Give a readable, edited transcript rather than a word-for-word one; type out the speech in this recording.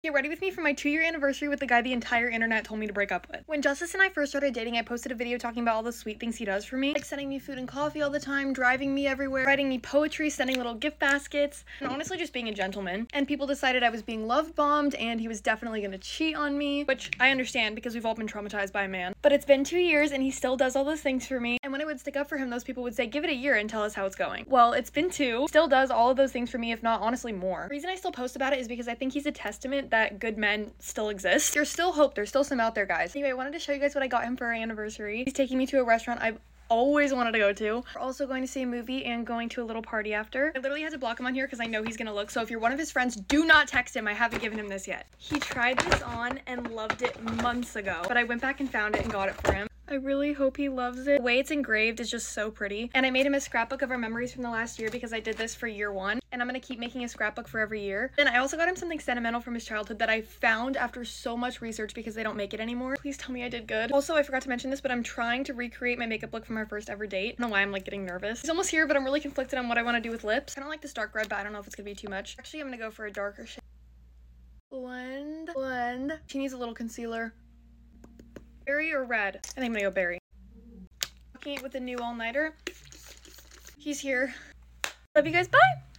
Get ready with me for my 2-year anniversary with the guy the entire internet told me to break up with. When Justice and I first started dating, I posted a video talking about all the sweet things he does for me, like sending me food and coffee all the time, driving me everywhere, writing me poetry, sending little gift baskets, and honestly just being a gentleman. And people decided I was being love bombed and he was definitely gonna cheat on me, which I understand because we've all been traumatized by a man. But it's been 2 years and he still does all those things for me. And when I would stick up for him, those people would say, give it a year and tell us how it's going. Well, it's been 2, still does all of those things for me, if not honestly more. The reason I still post about it is because I think he's a testament that good men still exist. There's still hope. There's still some out there, guys. Anyway, I wanted to show you guys what I got him for our anniversary. He's taking me to a restaurant I've always wanted to go to. We're also going to see a movie and going to a little party after. I literally had to block him on here because I know he's gonna look. So if you're one of his friends, do not text him. I haven't given him this yet. He tried this on and loved it months ago, but I went back and found it and got it for him. I really hope he loves it. The way it's engraved is just so pretty. And I made him a scrapbook of our memories from the last year because I did this for year 1. And I'm gonna keep making a scrapbook for every year. Then I also got him something sentimental from his childhood that I found after so much research because they don't make it anymore. Please tell me I did good. Also, I forgot to mention this, but I'm trying to recreate my makeup look from our first ever date. I don't know why I'm like getting nervous. He's almost here, but I'm really conflicted on what I want to do with lips. I don't like this dark red, but I don't know if it's gonna be too much. Actually, I'm gonna go for a darker shade. Blend. She needs a little concealer. Berry or red? I think I'm gonna go berry. With the new all-nighter. He's here. Love you guys. Bye.